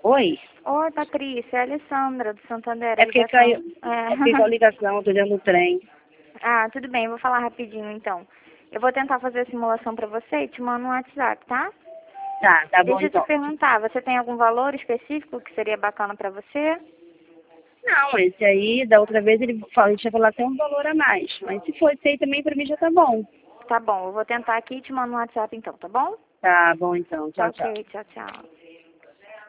Oi? Oi, Patrícia, é a Alessandra, do Santander. É porque caiu, a ligação, tô dentro do trem. Ah, tudo bem, eu vou falar rapidinho então. Eu vou tentar fazer a simulação pra você e te mando no WhatsApp, tá? Tá bom Deixa eu te então. perguntar, você tem algum valor específico que seria bacana pra você? Não, esse aí, da outra vez ele tinha falado até um valor a mais. Mas se for esse aí também, pra mim já tá bom. Tá bom, eu vou tentar aqui e te mando no WhatsApp então, tá bom? Tá bom então, Tá tchau, tchau. ok, tchau, tchau.